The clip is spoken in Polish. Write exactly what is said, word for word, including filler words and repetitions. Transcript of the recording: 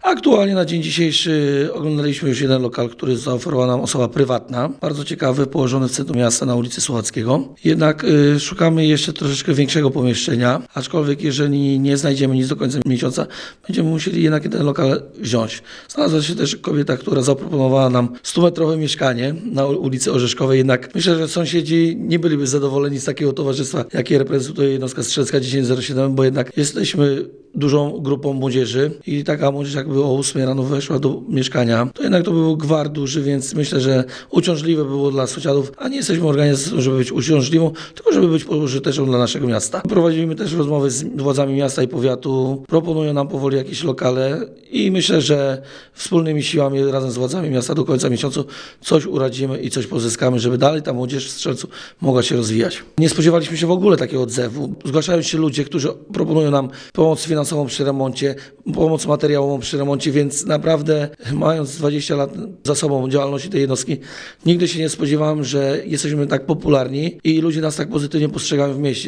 Aktualnie na dzień dzisiejszy oglądaliśmy już jeden lokal, który zaoferowała nam osoba prywatna. Bardzo ciekawy, położony w centrum miasta na ulicy Słuchackiego. Jednak y, szukamy jeszcze troszeczkę większego pomieszczenia, aczkolwiek jeżeli nie znajdziemy nic do końca miesiąca, będziemy musieli jednak ten lokal wziąć. Znalazła się też kobieta, która zaproponowała nam stumetrowe mieszkanie na ulicy Orzeszkowej, jednak myślę, że sąsiedzi nie byliby zadowoleni z takiego towarzystwa, jakie reprezentuje jednostka strzelecka tysiąc siedem, bo jednak jesteśmy dużą grupą młodzieży i taka młodzież jakby o ósmej rano weszła do mieszkania, to jednak to był gwar duży, więc myślę, że uciążliwe było dla sąsiadów, a nie jesteśmy organizacją, żeby być uciążliwą, tylko żeby być pożyteczną dla naszego miasta. Prowadzimy też rozmowy z władzami miasta i powiatu, proponują nam powoli jakieś lokale i myślę, że wspólnymi siłami razem z władzami miasta do końca miesiąca coś uradzimy i coś pozyskamy, żeby dalej ta młodzież w Strzelcu mogła się rozwijać. Nie spodziewaliśmy się w ogóle takiego odzewu. Zgłaszają się ludzie, którzy proponują nam pomoc finansową finansową przy remoncie, pomoc materiałową przy remoncie, więc naprawdę mając dwadzieścia lat za sobą działalności tej jednostki, nigdy się nie spodziewałem, że jesteśmy tak popularni i ludzie nas tak pozytywnie postrzegają w mieście.